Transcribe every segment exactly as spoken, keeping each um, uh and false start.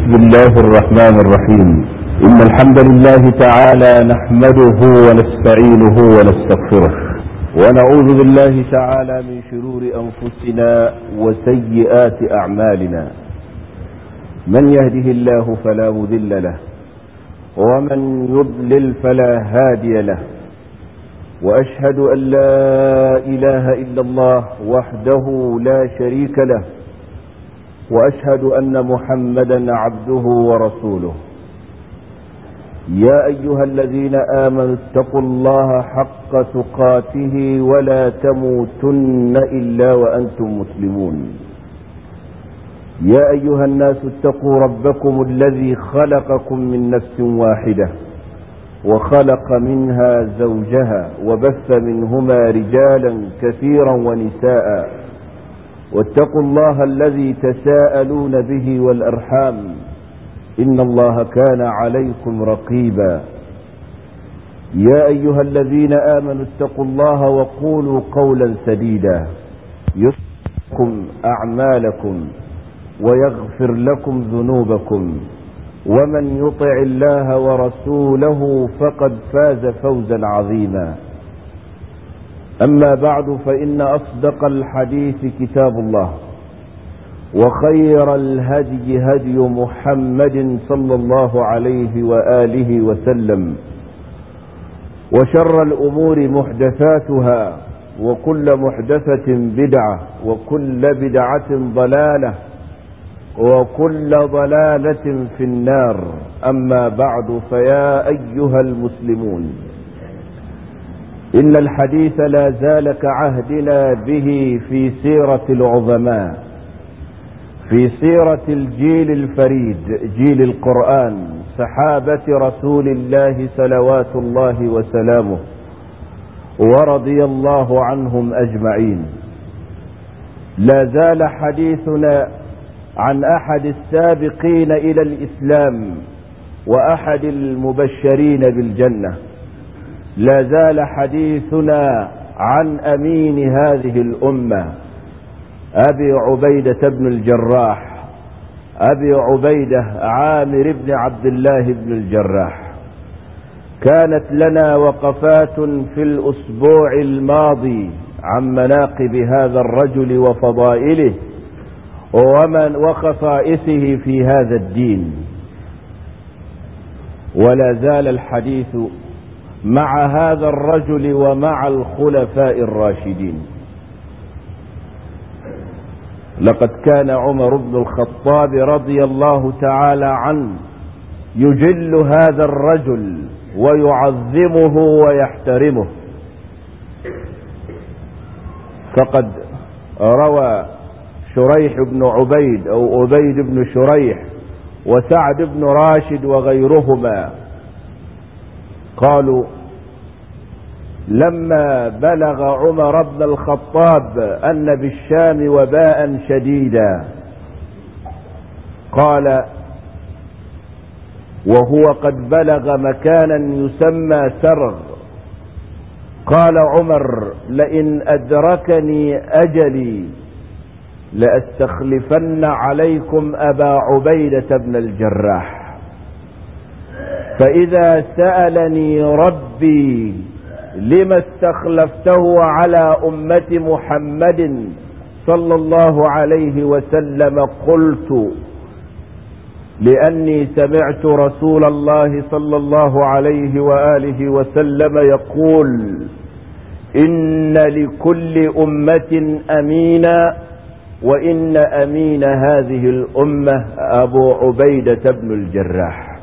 بسم الله الرحمن الرحيم. إن الحمد لله تعالى نحمده ونستعينه ونستغفره ونعوذ بالله تعالى من شرور أنفسنا وسيئات أعمالنا. من يهده الله فلا مضل له ومن يضلل فلا هادي له، وأشهد أن لا إله إلا الله وحده لا شريك له، وأشهد أن محمدا عبده ورسوله. يا أيها الذين آمنوا اتقوا الله حق تقاته ولا تموتن إلا وأنتم مسلمون. يا أيها الناس اتقوا ربكم الذي خلقكم من نفس واحدة وخلق منها زوجها وبث منهما رجالا كثيرا ونساء، واتقوا الله الذي تساءلون به والأرحام إن الله كان عليكم رقيبا. يا أيها الذين آمنوا اتقوا الله وقولوا قولا سديدا يصلح لكم أعمالكم ويغفر لكم ذنوبكم، ومن يطع الله ورسوله فقد فاز فوزا عظيما. أما بعد، فإن أصدق الحديث كتاب الله، وخير الهدي هدي محمد صلى الله عليه وآله وسلم، وشر الأمور محدثاتها، وكل محدثة بدعة، وكل بدعة ضلالة، وكل ضلالة في النار. أما بعد، فيا أيها المسلمون، إن الحديث لا زال كعهدنا به في سيرة العظماء، في سيرة الجيل الفريد، جيل القرآن، صحابة رسول الله صلوات الله وسلامه، ورضي الله عنهم أجمعين. لا زال حديثنا عن أحد السابقين إلى الإسلام وأحد المبشرين بالجنة. لا زال حديثنا عن أمين هذه الأمة، أبي عبيدة بن الجراح، أبي عبيدة عامر بن عبد الله بن الجراح. كانت لنا وقفات في الأسبوع الماضي عن مناقب هذا الرجل وفضائله ومن وخصائصه في هذا الدين. ولا زال الحديث مع هذا الرجل ومع الخلفاء الراشدين. لقد كان عمر بن الخطاب رضي الله تعالى عنه يجل هذا الرجل ويعظمه ويحترمه. فقد روى شريح بن عبيد أو عبيد بن شريح وسعد بن راشد وغيرهما قالوا: لما بلغ عمر بن الخطاب أن بالشام وباء شديدا، قال وهو قد بلغ مكانا يسمى سرغ، قال عمر: لئن أدركني أجلي لأستخلفن عليكم أبا عبيدة بن الجراح، فإذا سألني ربي لما استخلفته على أمة محمد صلى الله عليه وسلم قلت: لأني سمعت رسول الله صلى الله عليه وآله وسلم يقول: إن لكل أمة أمينا، وإن أمين هذه الأمة أبو عبيدة بن الجراح.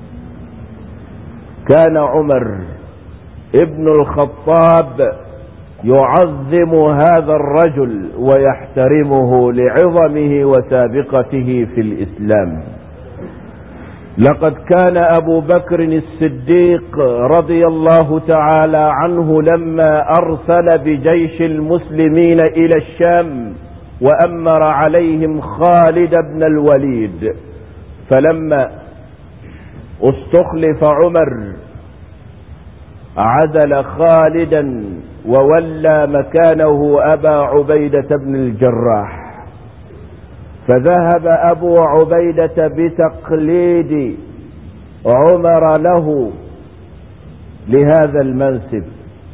كان عمر ابن الخطاب يعظم هذا الرجل ويحترمه لعظمه وسابقته في الإسلام. لقد كان أبو بكر الصديق رضي الله تعالى عنه لما أرسل بجيش المسلمين إلى الشام وأمر عليهم خالد بن الوليد، فلما استخلف عمر عزل خالدا وولى مكانه أبا عبيدة بن الجراح. فذهب أبو عبيدة بتقليد عمر له لهذا المنصب،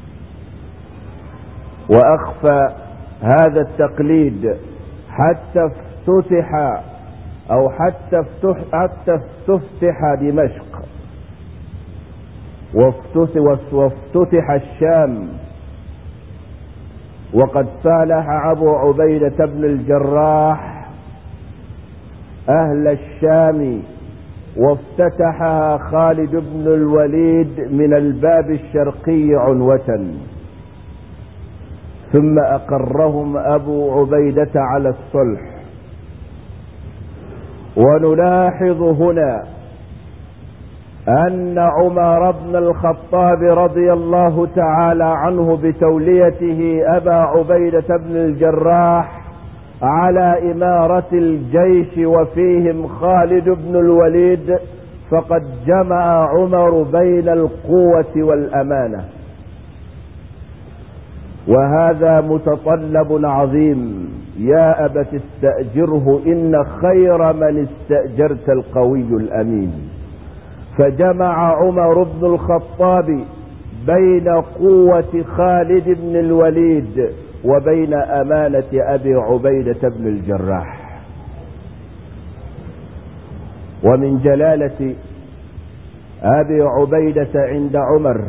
وأخفى هذا التقليد حتى افتتح أو حتى افتح حتى استفتح دمشق وافتتح الشام، وقد صالح أبو عبيدة بن الجراح أهل الشام وافتتحها خالد بن الوليد من الباب الشرقي عنوة، ثم أقرهم أبو عبيدة على الصلح. ونلاحظ هنا أن عمر بن الخطاب رضي الله تعالى عنه بتوليته أبا عبيدة بن الجراح على إمارة الجيش وفيهم خالد بن الوليد، فقد جمع عمر بين القوة والأمانة، وهذا متطلب عظيم. يا أبت استأجره إن خير من استأجرت القوي الأمين. فجمع عمر بن الخطاب بين قوة خالد بن الوليد وبين أمانة أبي عبيدة بن الجراح. ومن جلالة أبي عبيدة عند عمر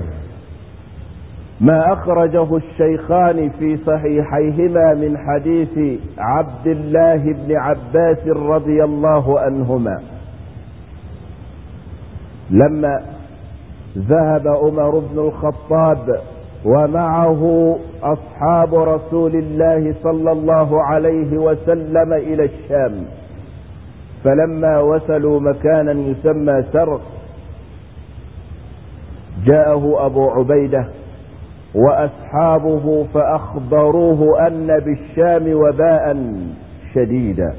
ما أخرجه الشيخان في صحيحيهما من حديث عبد الله بن عباس رضي الله عنهما لما ذهب عمر بن الخطاب ومعه أصحاب رسول الله صلى الله عليه وسلم إلى الشام، فلما وصلوا مكانا يسمى سرق جاءه أبو عبيدة وأصحابه فأخبروه أن بالشام وباء شديدا،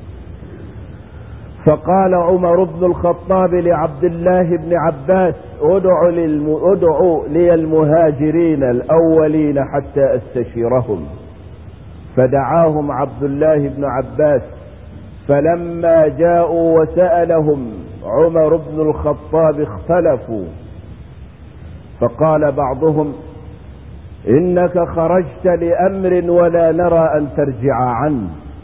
فقال عمر بن الخطاب لعبد الله بن عباس ادعوا ادعوا لي المهاجرين الأولين حتى استشيرهم. فدعاهم عبد الله بن عباس، فلما جاءوا وسألهم عمر بن الخطاب اختلفوا، فقال بعضهم إنك خرجت لأمر ولا نرى أن ترجع عنه،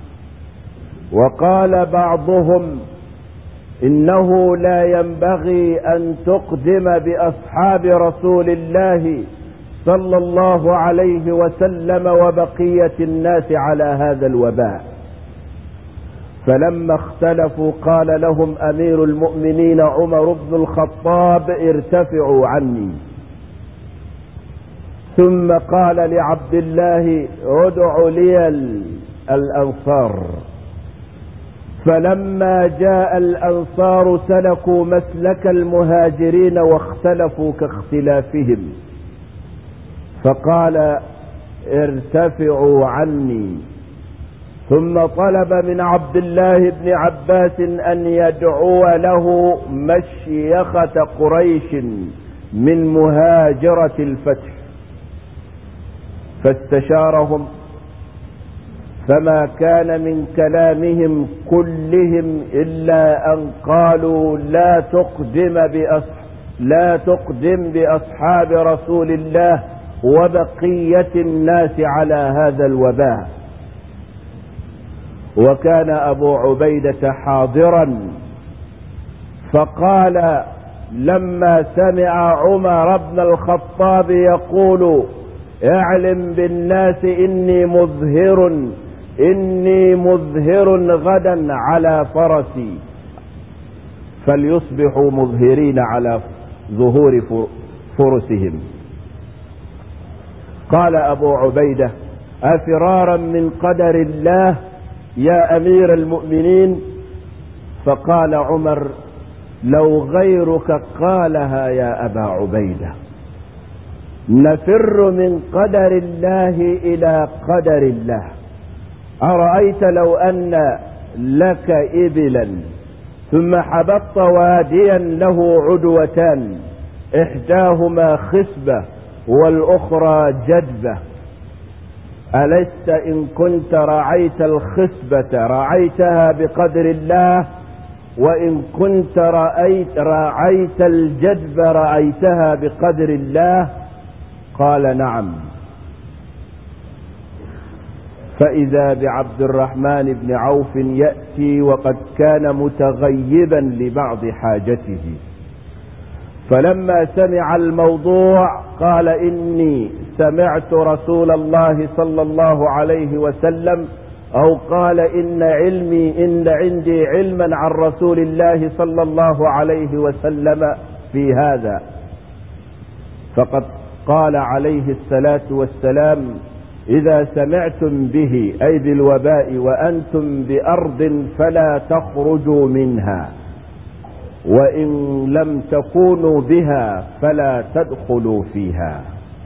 وقال بعضهم إنه لا ينبغي أن تقدم بأصحاب رسول الله صلى الله عليه وسلم وبقية الناس على هذا الوباء. فلما اختلفوا قال لهم أمير المؤمنين عمر بن الخطاب ارتفعوا عني، ثم قال لعبد الله ادع لي الأنصار. فلما جاء الأنصار سلكوا مسلك المهاجرين واختلفوا كاختلافهم، فقال ارتفعوا عني. ثم طلب من عبد الله بن عباس أن يدعو له مشيخة قريش من مهاجرة الفتح، فاستشارهم، فما كان من كلامهم كلهم إلا أن قالوا لا تقدم بأصحاب لا تقدم بأصحاب رسول الله وبقية الناس على هذا الوباء. وكان أبو عبيدة حاضرا، فقال لما سمع عمر بن الخطاب يقول اعلم بالناس إني مظهر إني مظهر غدا على فرسي، فليصبحوا مظهرين على ظهور فرسهم. قال أبو عبيدة أفرارا من قدر الله يا أمير المؤمنين؟ فقال عمر لو غيرك قالها يا أبا عبيدة، نفر من قدر الله إلى قدر الله. أرأيت لو أن لك إبلا ثم حبطت واديا له عدوتان إحداهما خصبة والأخرى جدبة، ألست إن كنت رعيت الخصبة رعيتها بقدر الله، وإن كنت رأيت رعيت الجدب رعيتها بقدر الله؟ قال نعم. فإذا بعبد الرحمن بن عوف يأتي وقد كان متغيبا لبعض حاجته، فلما سمع الموضوع قال إني سمعت رسول الله صلى الله عليه وسلم، أو قال إن علمي إن عندي علما عن رسول الله صلى الله عليه وسلم في هذا. فقد قال عليه الصلاة والسلام: إذا سمعتم به أي بالوباء وأنتم بأرض فلا تخرجوا منها، وإن لم تكونوا بها فلا تدخلوا فيها.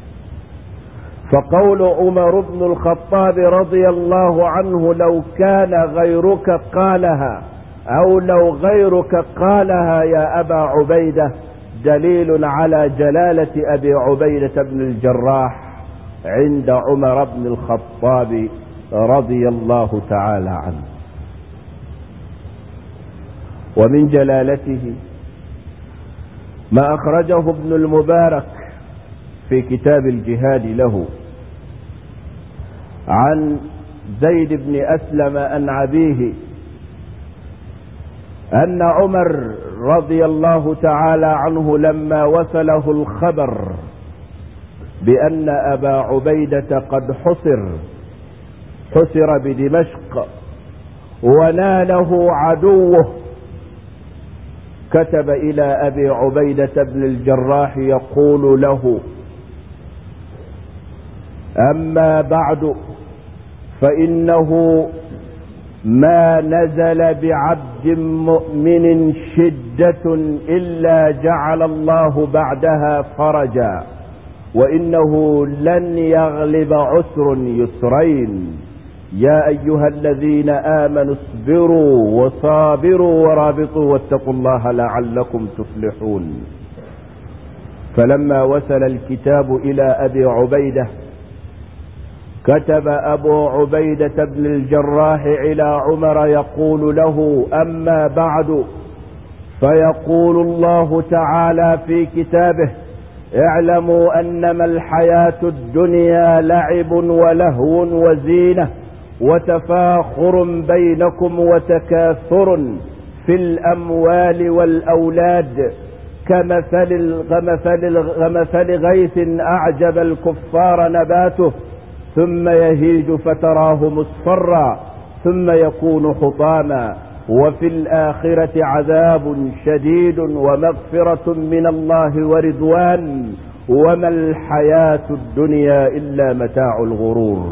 فقول عمر بن الخطاب رضي الله عنه: لو كان غيرك قالها، أو لو غيرك قالها يا أبا عبيدة، دليل على جلالة أبي عبيدة بن الجراح عند عمر بن الخطاب رضي الله تعالى عنه. ومن جلالته ما أخرجه ابن المبارك في كتاب الجهاد له عن زيد بن أسلم عن أبيه أن عمر رضي الله تعالى عنه لما وصله الخبر بأن أبا عبيدة قد حصر حصر بدمشق وناله عدوه، كتب إلى أبي عبيدة بن الجراح يقول له: أما بعد، فإنه ما نزل بعبد مؤمن شدة إلا جعل الله بعدها فرجا، وإنه لن يغلب عسر يسرين. يا أيها الذين آمنوا اصبروا وصابروا ورابطوا واتقوا الله لعلكم تفلحون. فلما وصل الكتاب إلى أبي عبيدة كتب أبو عبيدة بن الجراح إلى عمر يقول له: أما بعد، فيقول الله تعالى في كتابه: اعلموا أنما الحياة الدنيا لعب ولهو وزينة وتفاخر بينكم وتكاثر في الأموال والأولاد كمثل كمثل غيث أعجب الكفار نباته ثم يهيج فتراه مصفرا ثم يكون حطاما، وفي الآخرة عذاب شديد ومغفرة من الله ورضوان، وما الحياة الدنيا إلا متاع الغرور.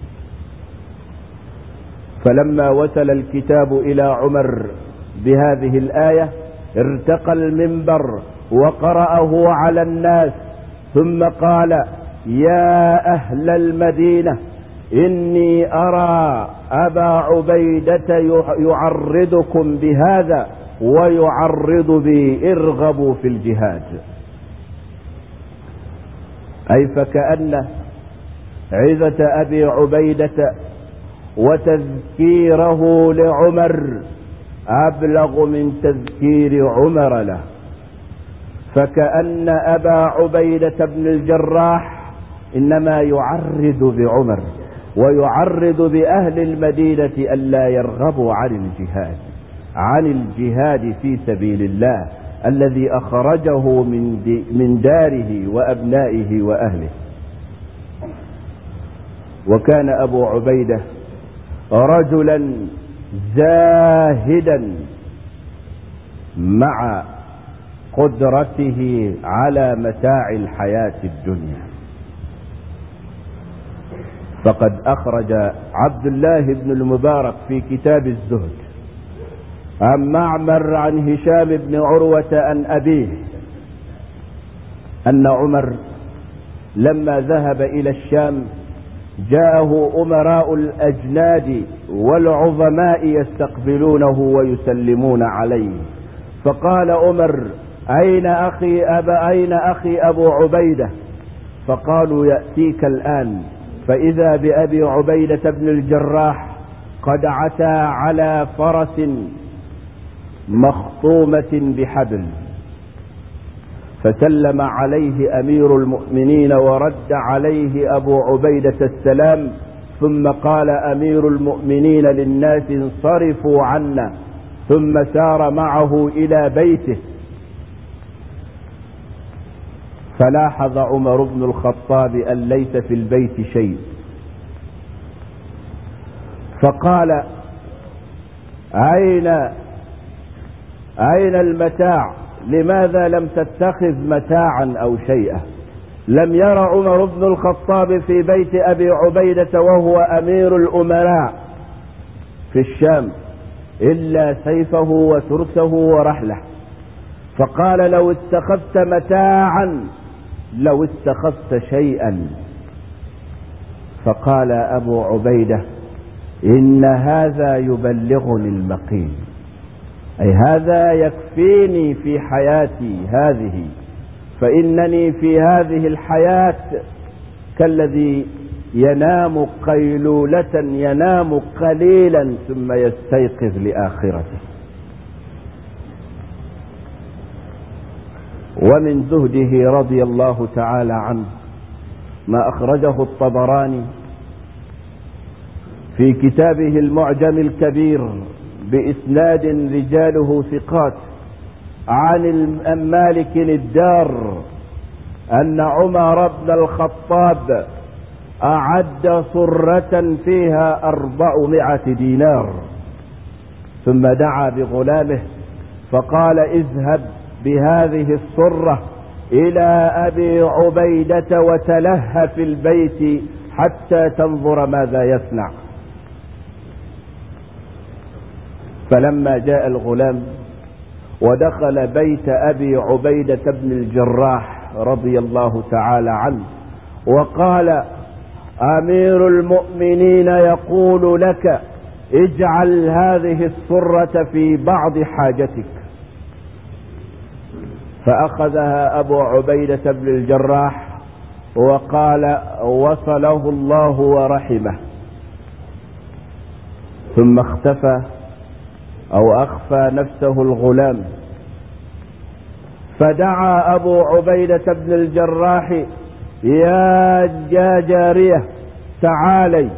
فلما وصل الكتاب إلى عمر بهذه الآية ارتقى المنبر وقرأه على الناس، ثم قال: يا أهل المدينة، إني أرى أبا عبيدة يعرضكم بهذا ويعرض بي، ارغبوا في الجهاد. أي فكأن عظة أبي عبيدة وتذكيره لعمر أبلغ من تذكير عمر له، فكأن أبا عبيدة بن الجراح إنما يعرض بعمر ويعرض بأهل المدينة ألا يرغبوا عن الجهاد عن الجهاد في سبيل الله الذي أخرجه من من داره وأبنائه وأهله. وكان أبو عبيدة رجلا زاهدا مع قدرته على متاع الحياة الدنيا. فقد أخرج عبد الله بن المبارك في كتاب الزهد عن معمر عن هشام بن عروة عن أبيه أن عمر لما ذهب إلى الشام جاءه أمراء الأجناد والعظماء يستقبلونه ويسلمون عليه، فقال عمر: أين أخي أبا أين أخي أبو عبيدة؟ فقالوا: يأتيك الآن. فإذا بأبي عبيدة بن الجراح قد عتى على فرس مخطومة بحبل، فسلم عليه أمير المؤمنين ورد عليه أبو عبيدة السلام، ثم قال أمير المؤمنين للناس انصرفوا عنا، ثم سار معه إلى بيته. فلاحظ عمر بن الخطاب أن ليس في البيت شيء، فقال أين أين المتاع؟ لماذا لم تتخذ متاعا أو شيئا؟ لم ير عمر بن الخطاب في بيت أبي عبيدة وهو أمير الأمراء في الشام إلا سيفه وترسه ورحله، فقال لو اتخذت متاعا لو اتخذت شيئا. فقال أبو عبيدة إن هذا يبلغني المقيل، أي هذا يكفيني في حياتي هذه، فإنني في هذه الحياة كالذي ينام قيلولة ينام قليلا ثم يستيقظ لآخرته. ومن زهده رضي الله تعالى عنه ما أخرجه الطبراني في كتابه المعجم الكبير بإسناد رجاله ثقات عن مالك الدار أن عمر بن الخطاب أعد صرة فيها أربعمائة دينار، ثم دعا بغلامه فقال اذهب بهذه الصرة إلى أبي عبيدة وتلهى في البيت حتى تنظر ماذا يصنع. فلما جاء الغلام ودخل بيت أبي عبيدة بن الجراح رضي الله تعالى عنه وقال أمير المؤمنين يقول لك اجعل هذه الصرة في بعض حاجتك، فأخذها أبو عبيدة بن الجراح وقال وصله الله ورحمه، ثم اختفى أو أخفى نفسه الغلام، فدعا أبو عبيدة بن الجراح يا جارية تعالي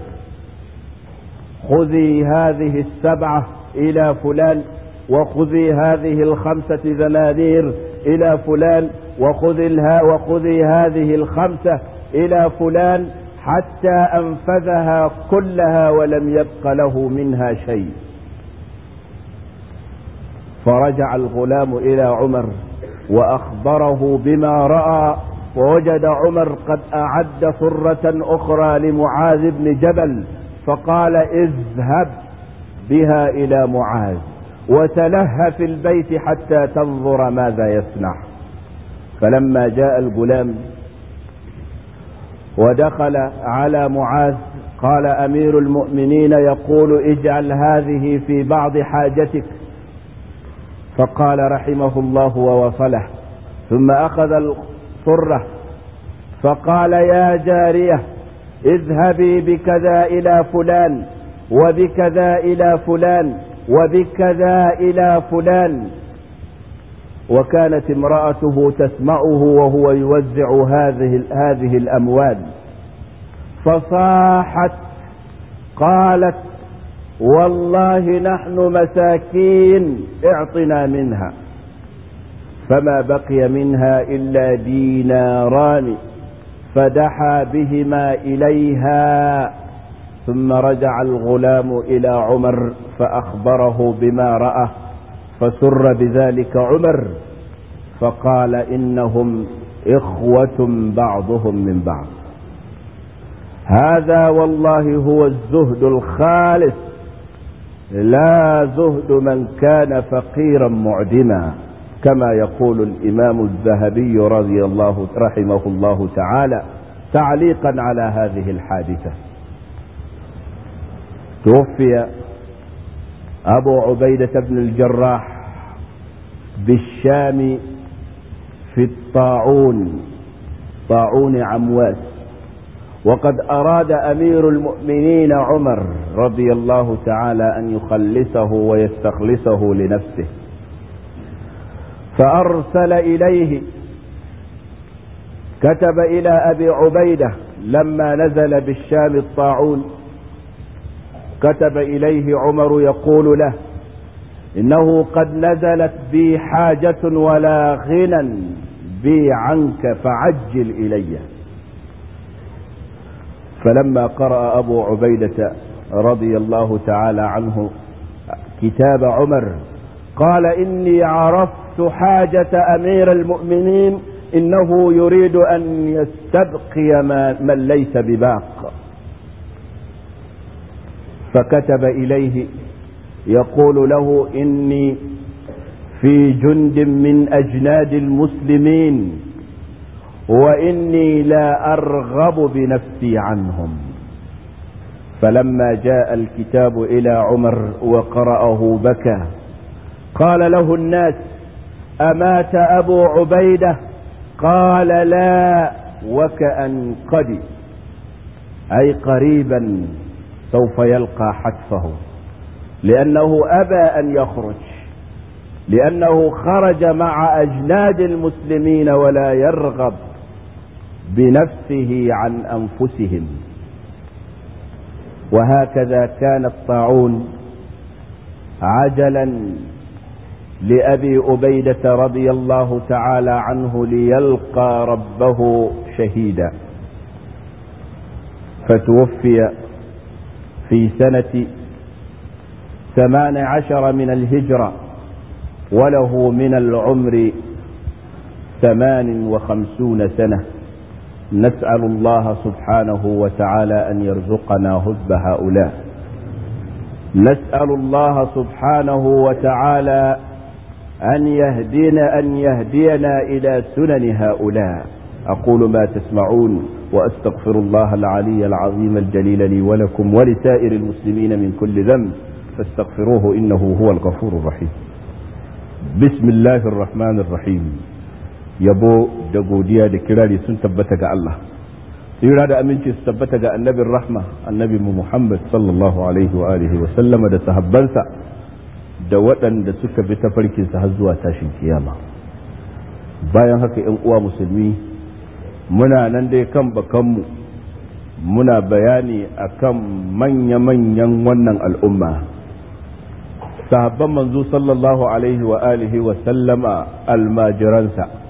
خذي هذه السبعة إلى فلان، وخذي هذه الخمسة دنانير إلى فلان، وخذي, وخذي هذه الخمسة إلى فلان، حتى أنفذها كلها ولم يبق له منها شيء. فرجع الغلام إلى عمر وأخبره بما رأى، ووجد عمر قد أعد صرة أخرى لمعاذ بن جبل، فقال اذهب بها إلى معاذ وتلهى في البيت حتى تنظر ماذا يصنع. فلما جاء الغلام ودخل على معاذ قال أمير المؤمنين يقول اجعل هذه في بعض حاجتك، فقال رحمه الله ووصله، ثم أخذ الصرة فقال يا جارية اذهبي بكذا إلى فلان وبكذا إلى فلان وبكذا إلى فلان. وكانت امرأته تسمعه وهو يوزع هذه هذه الأموال، فصاحت قالت والله نحن مساكين اعطنا منها، فما بقي منها إلا ديناران، فدحى بهما إليها. ثم رجع الغلام إلى عمر فأخبره بما رأى، فسر بذلك عمر، فقال إنهم إخوة بعضهم من بعض. هذا والله هو الزهد الخالص، لا زهد من كان فقيرا معدما، كما يقول الإمام الذهبي رضي الله رحمه الله تعالى تعليقا على هذه الحادثة. توفي أبو عبيدة بن الجراح بالشام في الطاعون، طاعون عمواس، وقد أراد أمير المؤمنين عمر رضي الله تعالى أن يخلصه ويستخلصه لنفسه، فأرسل إليه، كتب إلى أبي عبيدة لما نزل بالشام الطاعون، كتب إليه عمر يقول له: إنه قد نزلت بي حاجة ولا غنى بي عنك فعجل إلي. فلما قرأ أبو عبيدة رضي الله تعالى عنه كتاب عمر قال: إني عرفت حاجة أمير المؤمنين، إنه يريد أن يستبقي من ليس بباق. فكتب إليه يقول له: إني في جند من أجناد المسلمين، وإني لا أرغب بنفسي عنهم. فلما جاء الكتاب إلى عمر وقرأه بكى. قال له الناس: أمات أبو عبيدة؟ قال: لا، وكأن قد، أي قريبا سوف يلقى حتفه، لأنه أبى أن يخرج، لأنه خرج مع أجناد المسلمين ولا يرغب بنفسه عن أنفسهم. وهكذا كان الطاعون عجلا لأبي عبيدة رضي الله تعالى عنه ليلقى ربه شهيدا، فتوفي في سنة ثمان عشر من الهجرة وله من العمر ثمان وخمسون سنة. نسأل الله سبحانه وتعالى أن يرزقنا هب هؤلاء، نسأل الله سبحانه وتعالى أن يهدينا أن يهدينا إلى سنن هؤلاء. أقول ما تسمعون وأستغفر الله العلي العظيم الجليل لي ولكم ولسائر المسلمين من كل ذنب فاستغفروه إنه هو الغفور الرحيم. بسم الله الرحمن الرحيم. yabo da godiya da kirari sun tabbata ga Allah, tsira da aminci su tabbata ga annabin rahma annabi mu Muhammad sallallahu alaihi wa alihi wa sallama da sahabbansa da waɗanda suka bi tafarkinsa har zuwa tashin kiyama. Bayan haka ‘yan uwa musulmi, muna nan dai kan bakanmu muna bayani akan manya-manyan wannan al'umma, sahabban manzo sallallahu alaihi wa alihi wa sallama, almajiransa.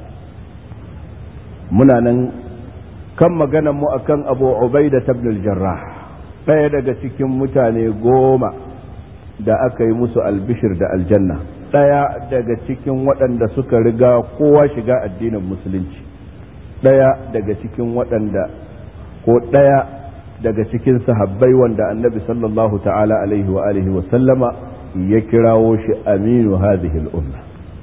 Muna nan kan maganan mu akan Abu Ubaida ibn al-Jarrah, ɗaya daga cikin mutane goma da aka yi musu albishir da aljanna, ɗaya daga cikin waɗanda suka riga kowa shiga addinin musulunci, ɗaya daga cikin waɗanda ko ɗaya daga cikin sahabbai wanda annabi sallallahu ta'ala alaihi wa alihi wa sallama ya kirawo shi aminu hadhihi al-umma.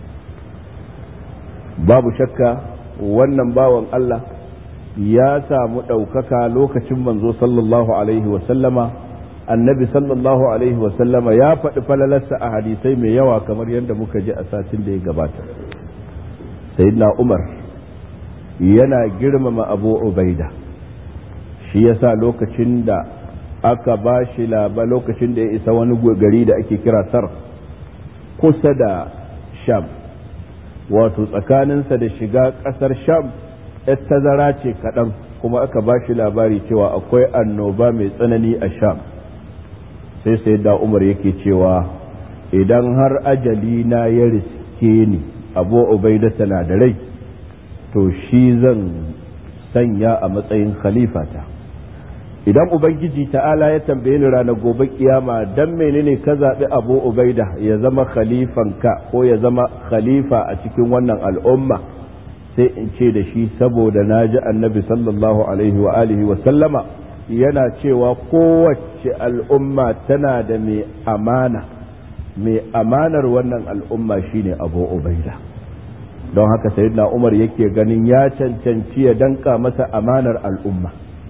Babu shakka wannan bawan Allah ya samu ɗaukaka lokacin manzo sallallahu alaihi wa sallama. Annabi sallallahu alaihi wa sallama ya faɗi falalarsa a hadisai mai yawa kamar yadda muka ji a satin da ya gabata. Sayyidina Umar yana girmama Abu Ubaida, shi yasa lokacin da aka ba shi laba lokacin da ya isa wani gari da ake kira Sar kusa da Sham, wato tsakaninsa da shiga ƙasar Sham yar tazara ce kaɗan, kuma aka ba shi labari cewa akwai annoba mai tsanani a Sham. Sai sai da Umar yake cewa idan har ajali na ya riske ni Abu Ubaida na da rai, to shi zan sanya a matsayin khalifata. Idan Ubangiji ta'ala ya tambaye ni ranar gobe kiyama dan menene ka zaɓi Abu Ubaida ya zama khalifanka ko ya zama khalifa a cikin wannan al'umma, sai in ce da shi saboda na ji annabi sallallahu alaihi wa alihi wa sallama yana cewa kowace al'umma tana da mai amana, mai amanar wannan al'umma shine Abu Ubaida. Don haka sayyidina Umar yake ganin ya cancanci ya danka masa amanar al'umma.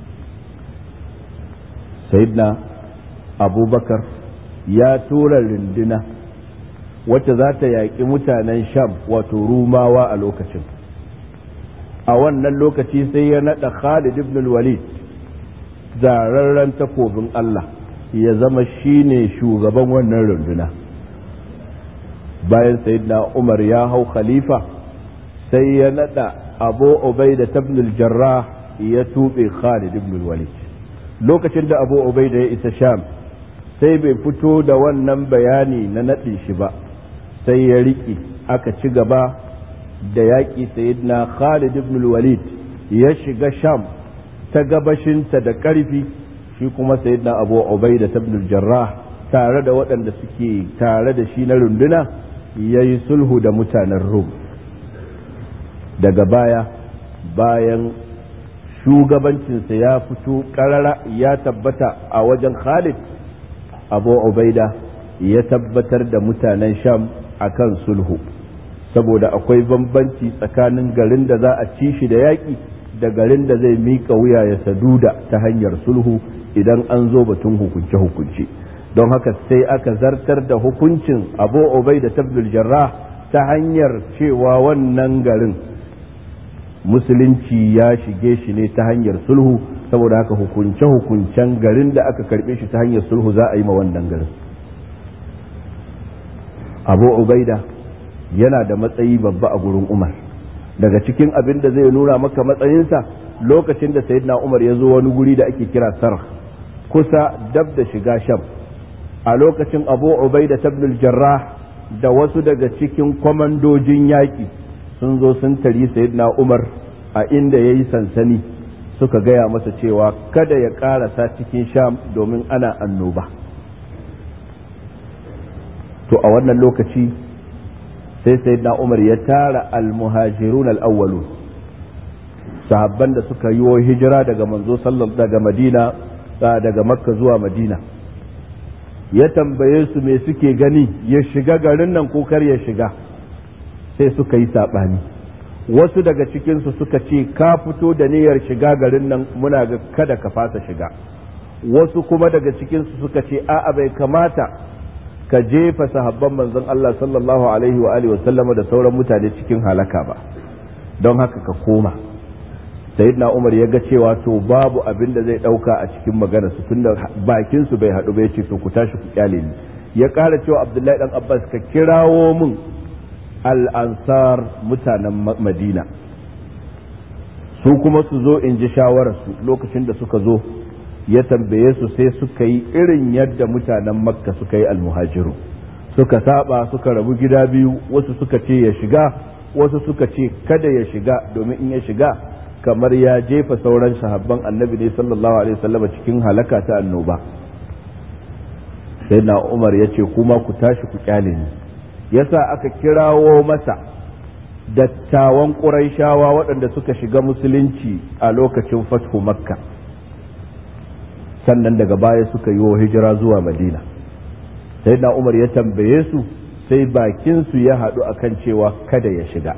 Sayyidina Abubakar ya tura rinduna wacce za ta yaƙi mutanen Sham, wato Rumawa a lokacin. A wannan lokaci sai ya naɗa Khalid ibn al-Walid zararren takobin Allah ya zama shine shugaban wannan runduna. Bayan sayyidina Umar ya hau khalifa sai ya nada Abu Ubaida ibn al-Jarrah ya tube Khalid ibn al-Walid. Lokacin da Abu Ubaida ya isa Sham sai bai fito da wannan bayani na nadin shi ba, sai ya riƙe aka ci gaba da yaƙi. sayyidina Khalid ibn al-Walid ya shiga Sham ta gabashinta da ƙarfi, shi kuma sayyidina Abu Ubaida ibn al-Jarrah tare da waɗanda suke tare da shi na runduna yayi sulhu da mutanen Rum. Daga baya bayan shugabancinsa ya fito ƙarara ya tabbata a wajen Khalid, Abu Ubaida ya tabbatar da mutanen Sham akan sulhu, saboda akwai bambanci tsakanin garin da za a ci shi da yaƙi da garin da zai miƙa wuya ya saduda ta hanyar sulhu idan an zo batun hukunce-hukunce. Don haka sai aka zartar da hukuncin Abu Ubaida ibn al-Jarrah ta hanyar cewa wannan garin musulunci ya shige shi ne ta hanyar sulhu, saboda haka hukunce-hukuncen garin da aka karbe shi ta hanyar sulhu za a yi ma wannan garin. Abu Ubaida yana da matsayi babba a gurin Umar. Daga cikin abin da zai nuna maka matsayinsa, lokacin da sayyidina Umar ya zo wani guri da ake kira Sarh kusa dab da shiga Sham, a lokacin Abu Ubaida ibn al-Jarrah da wasu daga cikin kwamandojin yaƙi sun zo sun tari sayyidina Umar a inda yayi sansani, suka gaya masa cewa kada ya ƙarasa cikin Sham domin ana annoba. To a wannan lokaci sai sayyidina Umar ya tara al-muhajirun al-awwalun, sahabban da suka yi hijira daga manzo sallallahu daga Madina daga Makka zuwa Madina, ya tambaye su me suke gani, ya shiga garin nan ko kar ya shiga. Sai suka yi sabani. Wasu daga cikin su suka ce ka fito da niyyar shiga garin nan, muna ga kada ka fasa shiga. Wasu kuma daga cikin su suka ce a'a bai kamata ka jefa sahabban manzon Allah sallallahu alaihi wa alihi wa sallama da sauran mutane cikin halaka ba, don haka ka koma. Sayyidina Umar ya ga cewa to babu abin da zai dauka a cikin magana su, tunda bakin su bai hadu ba, yace to ku tashi ku kyale ni. Ya ƙara cewa Abdullahi dan Abbas ka kirawo mun al-ansar mutanen Madina, su kuma su zo in ji shawararsu. Lokacin da suka zo ya tambaye su sai suka yi irin yadda mutanen Makka suka yi al-muhajiru, suka saba, suka rabu gida biyu. Wasu suka ce ya shiga, wasu suka ce kada ya shiga, domin in ya shiga kamar ya jefa sauran sahabban annabi ne sallallahu alaihi wasallam cikin halaka ta annoba. Sai na Umar ya ce kuma ku tashi ku kyale ni. Yasa aka kirawo masa dattawan Qurayshawa waɗanda suka shiga musulunci a lokacin fathu Makka, sannan daga baya suka yi hijira zuwa Madina. Sai na Umar ya tambaye su, sai bakin su ya haɗu akan cewa kada ya shiga.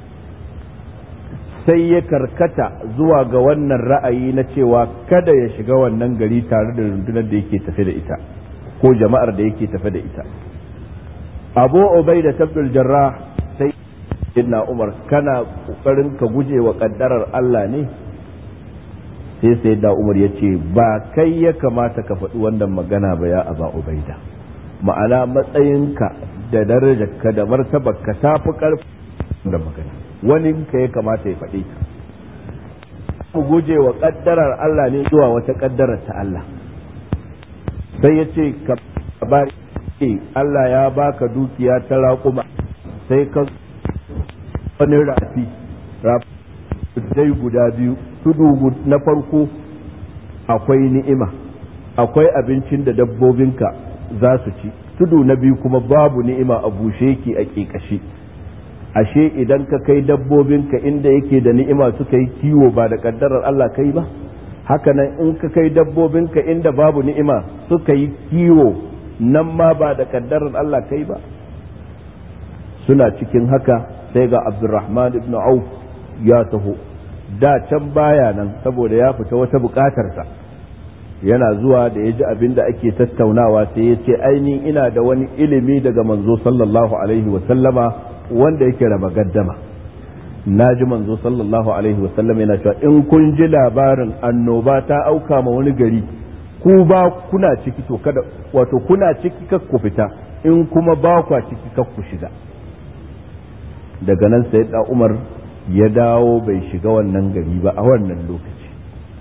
Sai ya karkata zuwa ga wannan ra'ayi na cewa kada ya shiga wannan gari tare da rundunar da yake tafe da ita ko jama'ar da yake tafe da ita. Abu Ubaida ibn al-Jarrah sai inna Umar, kana kokarin ka guje wa kaddarar Allah ne? Sai sai da Umar ya ce ba kai ya kamata ka faɗi wannan magana ba ya Aba Ubaida, ma'ana matsayinka da darajarka da martabarka ta fi ƙarfi da magana, wani ka ya kamata ya faɗi ka. Ku guje wa kaddarar Allah ne zuwa wata kaddarar ta Allah. Sai ya ce ka bari Allah ya baka dukiya ta raƙuma, sai ka wani rafi rafi guda biyu, tudu na farko akwai ni'ima, akwai abincin da dabbobinka za su ci, tudu na biyu kuma babu ni'ima, a bushe ki a ƙiƙashi. Ashe idan ka kai dabbobinka inda yake da ni'ima suka yi kiwo ba da kaddarar Allah kai ba, hakanan in ka kai dabbobinka inda babu ni'ima suka yi kiwo nan ma ba da kaddarar Allah kai ba. Suna cikin haka sai ga Abdurrahman ibn Auf ya taho, da can baya nan saboda ya fita wata bukatarsa. Yana zuwa da ya ji abin da ake tattaunawa sai ya ce ainihin ina da wani ilimi daga manzo sallallahu alaihi wa sallama wanda yake raba gaddama. naji manzo sallallahu alaihi wasallam yana cewa in kun ji labarin annoba ta auka ma wani gari ku ba kuna ciki to kada wato kuna ciki kar ku fita in kuma ba kwa ciki kar ku shiga. Daga nan sayyidina Umar ya dawo bai shiga wannan gari ba a wannan lokaci.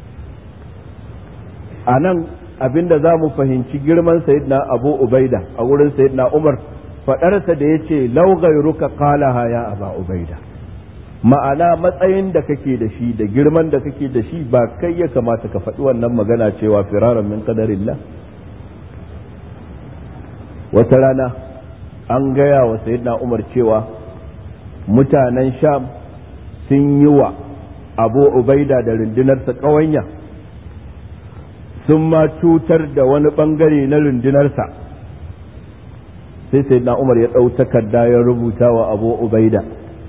A nan abinda za mu fahimci girman sayyidina Abu Ubaida a wurin sayyidina Umar, faɗarsa da ya ce lau gairuka qalaha ya Aba Ubaida, ma'ana matsayin da kake da shi da girman da kake da shi ba kai ya kamata ka faɗi wannan magana cewa firaran min qadarillah. Wata rana an gaya wa sayyidina Umar cewa mutanen Sham sun yi wa Abu Ubaida da rundunarsa ƙawanya, sun ma cutar da wani ɓangare na rundunarsa. Sai sayyidina Umar ya ɗau takarda ya rubuta wa Abu Ubaida,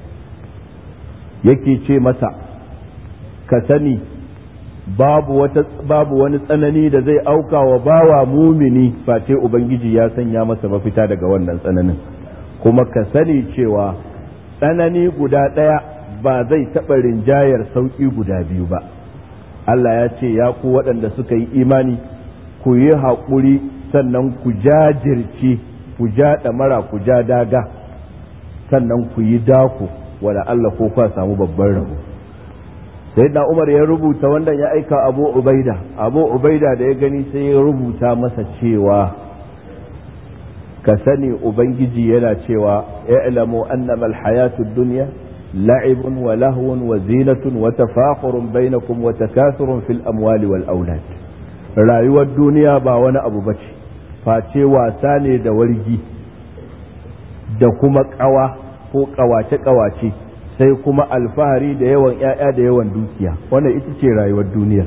yake ce masa ka sani babu wata babu wani tsanani da zai auka wa bawa mumini face ubangiji ya sanya masa mafita daga wannan tsananin, kuma ka sani cewa tsanani guda ɗaya ba zai taɓa rinjayar sauƙi guda biyu ba. Allah ya ce ya ku waɗanda suka yi imani ku yi haƙuri sannan ku jajirce, ku ja ɗamara ku ja daga, sannan ku yi dako wala Allah ko kwa samu babban rabo. Sayyidina Umar ya rubuta wannan ya aika Abu Ubaida. Abu Ubaida da ya gani sai ya rubuta masa cewa ka sani ubangiji yana cewa i'lamu annama alhayatu ad-dunya la'ibun wa lahwun wa zinatun wa tafakhurun bainakum wa takathurun fil amwali wal aulad. Rayuwar duniya ba wani abu bace face wasa ne da wargi da kuma kawa ko kawace-kawace, sai kuma alfahari da yawan ‘ya'ya da yawan dukiya. Wannan ita ce rayuwar duniyar,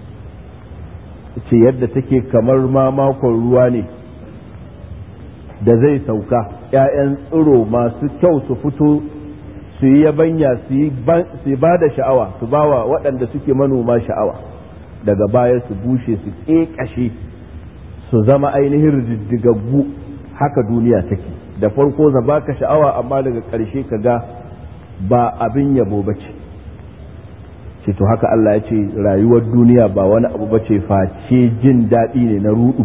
ce yadda take kamar ma makon ruwa ne da zai sauka, ‘ya'yan tsiro masu kyau su fito su yi yabanya su ba da sha'awa, su ba wa waɗanda suke manoma sha'awa, daga baya su bushe su ƙeƙashe su zama ainihin riddigaggu. Haka duniya take, da farko za baka sha'awa amma daga ƙarshe ka ga ba abin yabo ba ce. Ce to haka Allah ya ce rayuwar duniya ba wani abu ba ce face jin daɗi ne na ruɗu.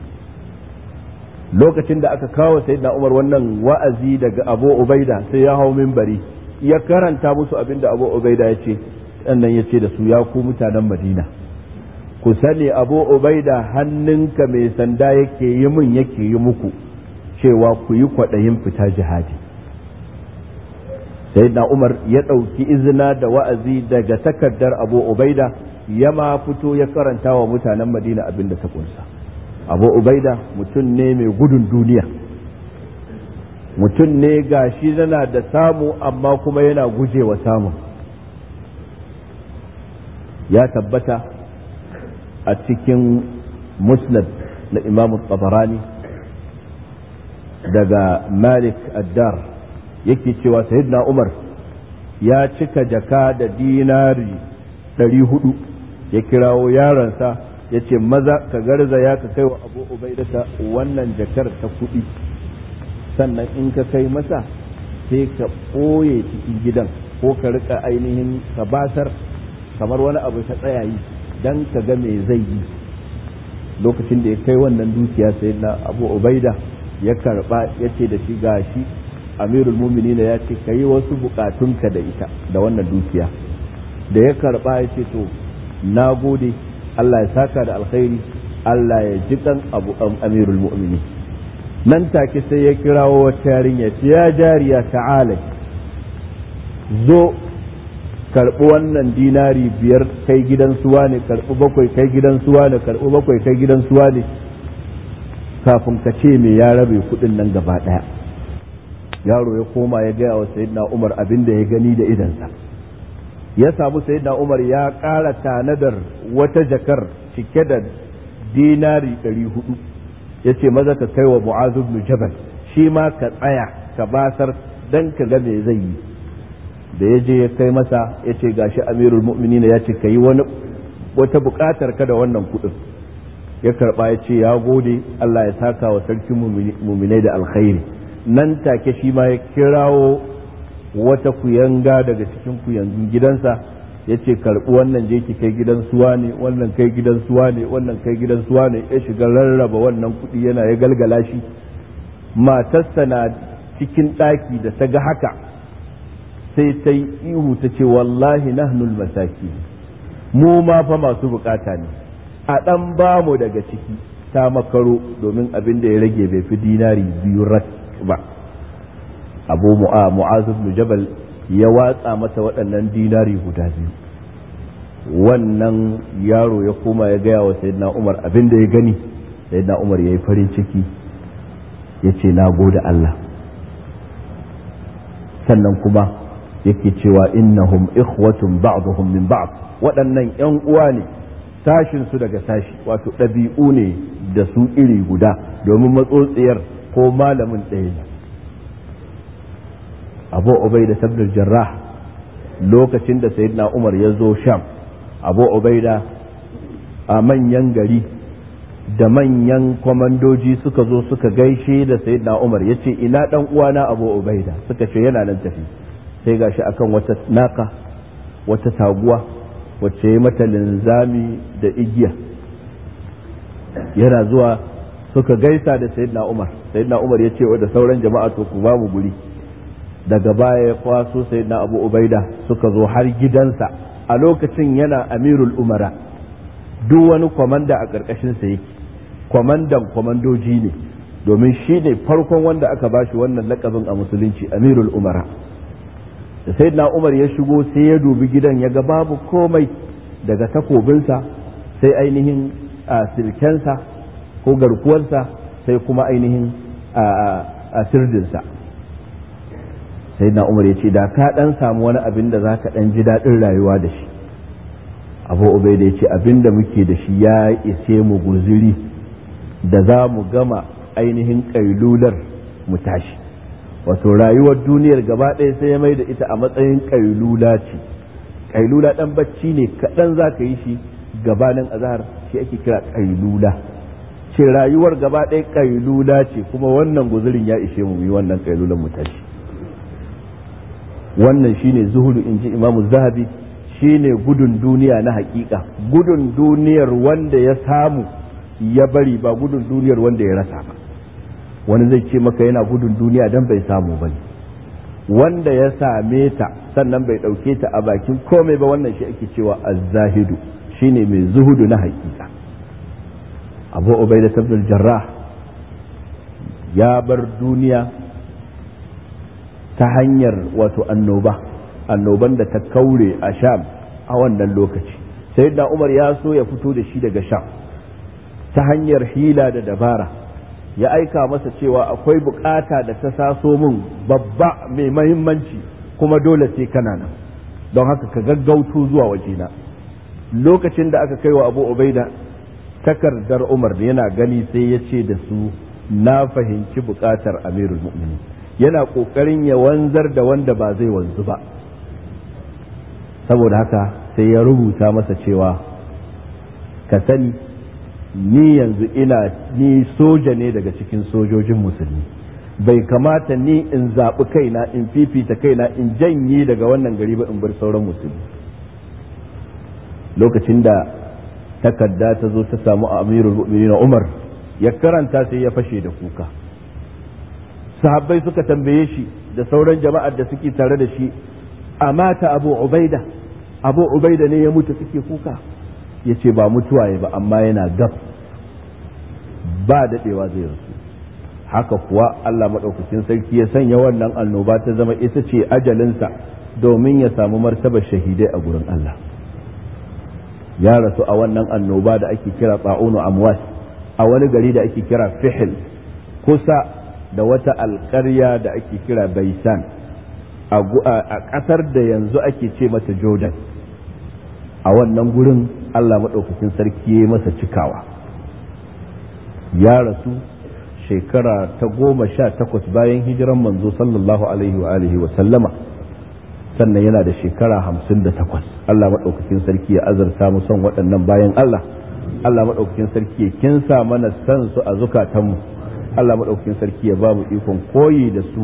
Lokacin da aka kawo sayyidina Umar wannan wa'azi daga Abu Ubaida, sai ya hau minbari ya karanta musu abin da Abu Ubaida ya ce, sannan ya ce da su ya ku mutanen Madina, ku sani Abu Ubaida hannunka mai sanda yake yi min yake yi muku cewa ku yi kwaɗayin fita jihadi. Sayyidina Umar ya ɗauki izina da wa'azi daga takardar Abu Ubaida, ya ma fito ya karanta wa mutanen Madina abin da ta kunsa. Abu Ubaida mutum ne mai gudun duniya, mutum ne gashi yana da samu amma kuma yana gujewa samun. Ya tabbata a cikin Musnad na Imam Tabarani daga Malik Addar yake cewa Sayyidina Umar ya cika jaka da dinari ɗari hudu, ya kirawo yaransa ya ce maza ka garza ya ka kai wa Abu Ubaidata wannan jakar ta kuɗi, sannan in ka kai masa sai ka ɓoye cikin gidan ko ka rika ainihin ka basar kamar wani abu ta tsayayi dan ka ga me zai yi. Lokacin da ya kai wannan dukiya Sayyidina Abu Ubaida ya karba ya ce da shi gashi Amirul Mu'minin ya ce ka yi wasu bukatunka da ita da wannan dukiya. Da ya karba ya ce to na gode, Allah ya saka da alkhairi, Allah ya ji kan Abu Amirul Mu'minin. Nan take sai ya kirawo wata yarinya, ya jariya ta'ala zo karbi wannan dinari biyar kai gidan suwa ne, karbi bakwai kai gidan suwa ne, karbi bakwai kai gidan suwa ne, kafin ka ce me ya rabe kudin nan gaba daya. Yaro ya koma ya gaya wa Sayyidina Umar abin da ya gani da idansa. Ya samu Sayyidina Umar ya ƙara tanadar wata jakar cike da dinari ɗari hudu, ya ce maza ka kai wa Mu'adh ibn Jabal, shi ma ka tsaya ka basar dan ka ga me zai yi. Da ya je ya kai masa ya ce gashi Amirul Mu'minin ya ce ka yi wani wata buƙatar ka da wannan kuɗin. Ya karɓa ya ce ya gode, Allah ya saka wa sarkin muminai da alkhairi. Nan take shi ma ya kirawo wata kuyanga daga cikin kuyangin gidansa ya ce karɓi wannan je ki kai gidan suwa ne, wannan kai gidan suwa ne, wannan kai gidan suwa ne, ya shiga rarraba wannan kuɗi yana ya galgala shi. Matarsa na cikin ɗaki da ta ga haka sai ta yi ihu ta ce wallahi nahnul masaki, mu ma fa masu bukata ne, a ɗan ba mu daga ciki. Ta makaro domin abin da ya rage bai fi dinari biyu rak ba. Abu Mu'az ibn Jabal ya watsa mata waɗannan dinari guda biyu. Wannan yaro ya koma ya gaya wa Sayyidina Umar abin da ya gani. Sayyidina Umar ya yi farin ciki ya ce na gode Allah. Sannan kuma yake cewa innahum ikhwatun ba'dhum min ba'd, waɗannan ƴan uwa ne sashin su daga sashi, wato ɗabi'u ne da su iri guda domin matsotsiyar ko malamin ɗaya ne. Abu Ubaida ibn Jarrah lokacin da Sayyidina Umar ya zo Sham, Abu Ubaida a manyan gari da manyan kwamandoji suka zo suka gaishe da Sayyidina Umar, yace ina dan uwana Abu Ubaida, suka ce yana nan tafi. Sai gashi akan wata naka, wata taguwa wacce ya mata linzami da igiya, yana zuwa suka gaisa da Sayyidina Umar. Sayyidina Umar ya ce wa da sauran jama'a to ku ba mu guri. Daga baya ya kwaso Sayyidina Abu Ubaida suka zo har gidansa, a lokacin yana amirul umara, duk wani kwamanda a ƙarƙashin sa yake, kwamandan kwamandoji ne, domin shi ne farkon wanda aka bashi wannan lakabin a musulunci, amirul umara. Da Sayyidina Umar ya shigo sai ya dubi gidan ya ga babu komai daga takobinsa sai ainihin a silkensa ko garkuwarsa sai kuma ainihin a sirdinsa. Sayyidina Umar ya ce da ka dan samu wani abin da za ka dan ji daɗin rayuwa da shi. Abu Ubaida ya ce abin da muke da shi ya ishe mu guziri da za mu gama ainihin ƙailular mu tashi. Wato rayuwar duniyar gaba ɗaya sai ya mai da ita a matsayin ƙailula ce. Ƙailula ɗan bacci ne kaɗan za ka yi shi gabanin azahar, shi ake kira ƙailula. Ce rayuwar gaba ɗaya ƙailula ce, kuma wannan guzurin ya ishe mu yi wannan ƙailulan mu tashi. Wannan shine zuhudu in ji Imamu Zahabi, shine gudun duniya na haƙiƙa, gudun duniyar wanda ya samu ya bari, ba gudun duniyar wanda ya rasa ba. Wani zai ce maka yana gudun duniya dan bai samu bane, wanda ya same ta sannan bai ɗauke ta a bakin komai ba, wannan shi ake cewa az-zahidu, shine mai zuhudu na haƙiƙa. Abu Ubaida ibn Jarrah ya bar duniya ta hanyar wato annoba, annoban da ta kaure a Sham a wannan lokaci. Sayyidina Umar ya so ya fito da shi daga Sham ta hanyar hila da dabara, ya aika masa cewa akwai bukata da ta saso min babba mai mahimmanci kuma dole sai kana nan, don haka ka gaggauto zuwa wajena. Lokacin da aka kai wa Abu Ubaida takardar Umar yana gani sai ya ce da su na fahimci bukatar Amirul Mu'minin, yana kokarin ya wanzar da wanda ba zai wanzu ba, saboda haka sai ya rubuta masa cewa ka sani ni yanzu ina ni soja ne daga cikin sojojin musulmi, bai kamata ni in zaɓi kaina in fifita kaina in janye daga wannan gari ba in bar sauran musulmi. Lokacin da takarda ta zo ta samu amirul mu'minin Umar ya karanta sai ya fashe da kuka. Sahabbai suka tambaye shi da sauran jama'ar da suke tare da shi, amata Abu Ubaida, Abu Ubaida ne ya mutu suke kuka? Ya ce ba mutuwa ya ba, amma yana gab, ba daɗewa zai rasu. Haka kuwa Allah maɗaukakin sarki ya sanya wannan annoba ta zama ita ce ajalinsa domin ya samu martabar shahidai a gurin Allah. Ya rasu a wannan annoba da ake kira ta'unu amwas a wani gari da ake kira Fihil, kusa da wata alƙarya da ake kira Baisan a ƙasar da yanzu ake ce mata Jordan. A wannan gurin Allah maɗaukakin sarki ya masa cikawa, ya rasu shekara ta goma sha takwas bayan hijiran manzo sallallahu alaihi wa alihi wa sallama, sannan yana da shekara hamsin da takwas. Allah maɗaukakin sarki ya azarta mu son waɗannan bayan Allah, Allah maɗaukakin sarki ya kinsa mana san su a zukatanmu, Allah maɗaukakin sarki ya ba mu ikon koyi da su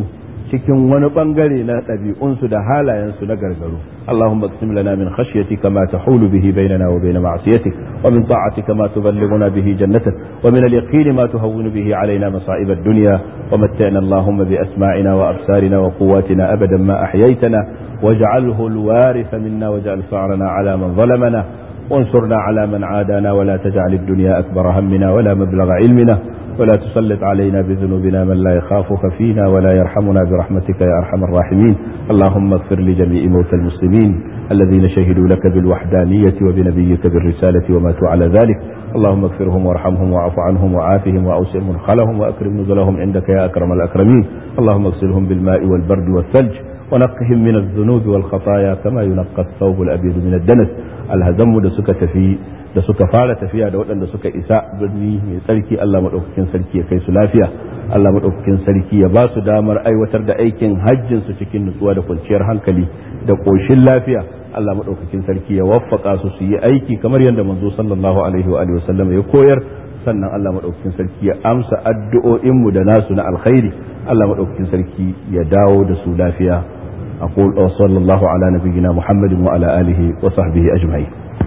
cikin wani bangare na ɗabi'unsu da halayensu na gargaru. Allahumma qsim lana min khashyatika ma tahulu bihi bainana wa bain ma'siyatik wa min ta'atika ma tuballighuna bihi jannatak wa min al-yaqini ma tuhawwinu bihi alaina masa'ib ad-dunya wa matti'na Allahumma bi asma'ina wa absarina wa quwwatina abadan ma ahyaytana waj'alhu al-waritha minna waj'al sa'rana ala man zalamana وانصرنا على من عادانا ولا تجعل الدنيا أكبر همنا ولا مبلغ علمنا ولا تسلط علينا بذنوبنا من لا يخافك فينا ولا يرحمنا برحمتك يا أرحم الراحمين. اللهم اغفر لجميع موتى المسلمين الذين شهدوا لك بالوحدانية وبنبيك بالرسالة وماتوا على ذلك. اللهم اغفرهم وارحمهم واعف عنهم وعافهم وأوسع مدخلهم وأكرم نزلهم عندك يا أكرم الأكرمين. اللهم اغسلهم بالماء والبرد والثلج ونقهم من الذنوب والخطايا كما ينقى الثوب الأبيض من الدنس. alhazanmu da suka tafi da suka fara tafiya da waɗanda suka isa birni mai tsarki Allah madaukakin sarki ya kai su lafiya. Allah madaukakin sarki ya ba su damar aiwatar da aikin hajjin su cikin nutsuwa da kwanciyar hankali da koshin lafiya. Allah madaukakin sarki ya waffaka su su yi aiki kamar yadda manzo sallallahu alaihi wa alihi wasallam ya koyar. Sannan Allah madaukakin sarki ya amsa addu'o'in mu da nasu na alkhairi. Allah madaukakin sarki ya dawo da su lafiya. أقول وصلى الله على نبينا محمد وعلى آله وصحبه أجمعين.